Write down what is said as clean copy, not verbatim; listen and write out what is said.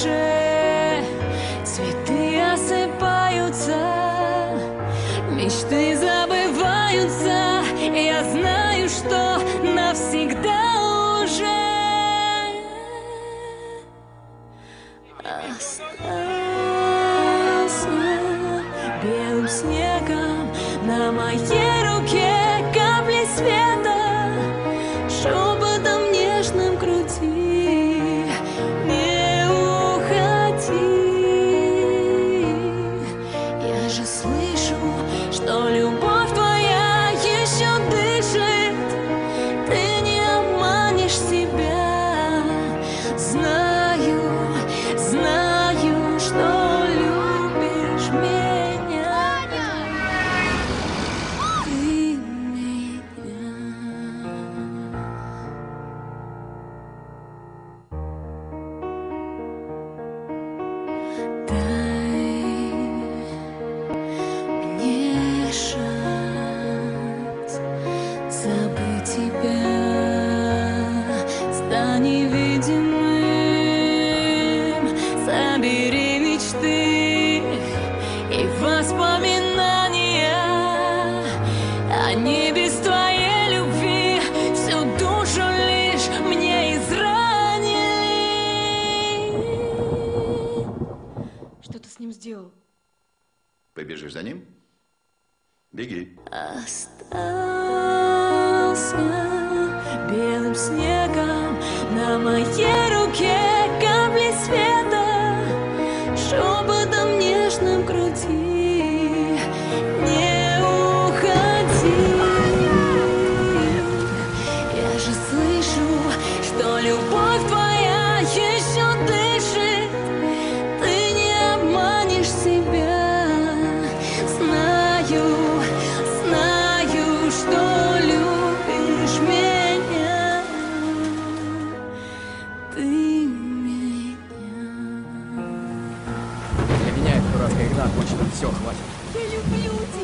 душе. Цветы осыпаются, мечты забываются. Я знаю, что навсегда уже остался белым снегом на моей руке капли света, шепотом нежным груди. Не уходи, я же слышу, что любовь твоя еще дышит. Ты не обманешь себя. Знаю, знаю, что любишь меня. Ты меня. Дай мне шанс забыть тебя. Стань невидимым, собери мечты и воспоминания. Они без твоей любви всю душу лишь мне изранили. Что ты с ним сделал? Побежишь за ним? Беги. Остался белым снегом на моей руке капли света, шепотом нежным груди. Не уходи, я же слышу, что любовь твоя еще дышит. Ты не обманешь себя. Знаю, знаю, что любишь меня. Ты меня. Для меня это дурацкая игра, кончено. Все, хватит. Я люблю тебя.